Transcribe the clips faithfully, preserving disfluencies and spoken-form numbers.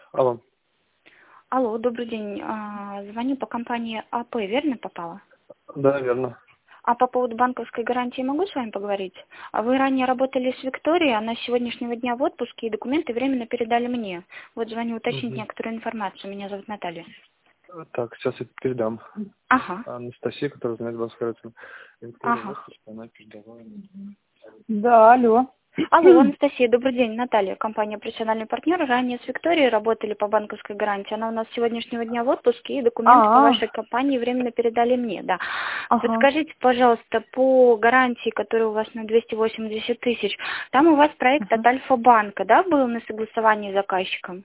Алло. Алло, добрый день. А, Звоню по компании АП, верно попала? Да, верно. А по поводу банковской гарантии могу с вами поговорить? А Вы ранее работали с Викторией, она с сегодняшнего дня в отпуске, и документы временно передали мне. Вот звоню уточнить Мгм. некоторую информацию. Меня зовут Наталья. Так, сейчас я передам. Ага, Анастасия, которая занимается банковской Виктория, ага. вот, что она передала. Да, алло. Алло, Анастасия, добрый день. Наталья, компания «Профессиональный партнер». Ранее с Викторией работали по банковской гарантии. Она у нас с сегодняшнего дня в отпуске, и документы по А, вашей компании временно передали мне, да. ага. Подскажите, пожалуйста, по гарантии, которая у вас на двести восемьдесят тысяч, там у вас проект от Ага. Альфа-банка, да, был на согласовании с заказчиком?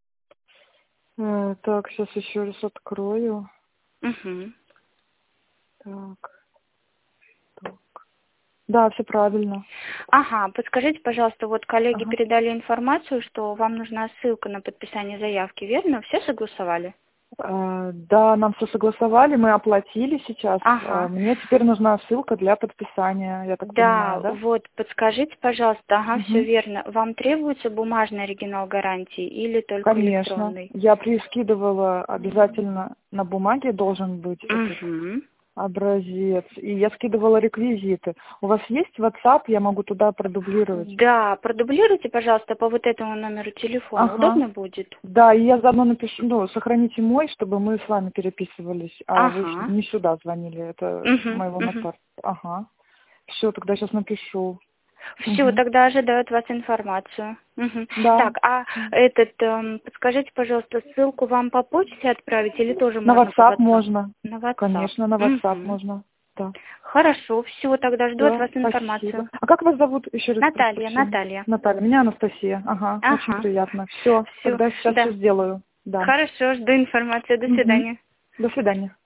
Э, так, сейчас еще раз открою. Угу. Так, так. Да, все правильно. Ага, подскажите, пожалуйста, вот коллеги Ага. передали информацию, что вам нужна ссылка на подписание заявки, верно? Все согласовали? Э, да, нам все согласовали, мы оплатили сейчас. Э, Ага. мне теперь нужна ссылка для подписания, я так понимаю, Да, да? вот, подскажите, пожалуйста, ага, все Угу. верно. Вам требуется бумажный оригинал гарантии или только Конечно. электронный? Я прискидывала обязательно на бумаге должен быть этот Угу. образец. И я скидывала реквизиты. У вас есть WhatsApp? Я могу туда продублировать. Да, продублируйте, пожалуйста, по вот этому номеру телефона. Ага. Удобно будет? Да, и я заодно напишу, ну, сохраните мой, чтобы мы с вами переписывались, а вы ж Ага. не сюда звонили, это Угу, моего угу. напарника. Ага. Все, тогда сейчас напишу. Все, Угу. тогда ожидаю от вас информацию. Мгм. Да. Так, а этот, эм, подскажите, пожалуйста, ссылку вам по почте отправить или тоже На можно по WhatsApp WhatsApp? можно. На WhatsApp. Конечно, на WhatsApp Мгм. можно. Да. Хорошо, все, тогда жду от Все, вас спасибо. информацию. А как вас зовут? Еще раз прошу Наталья, прощения. Наталья. Наталья. Меня Анастасия. Ага, очень Ага. приятно. Все, Все, тогда сейчас все да. сделаю. Да. Хорошо, жду информацию. До Угу. свидания. До свидания.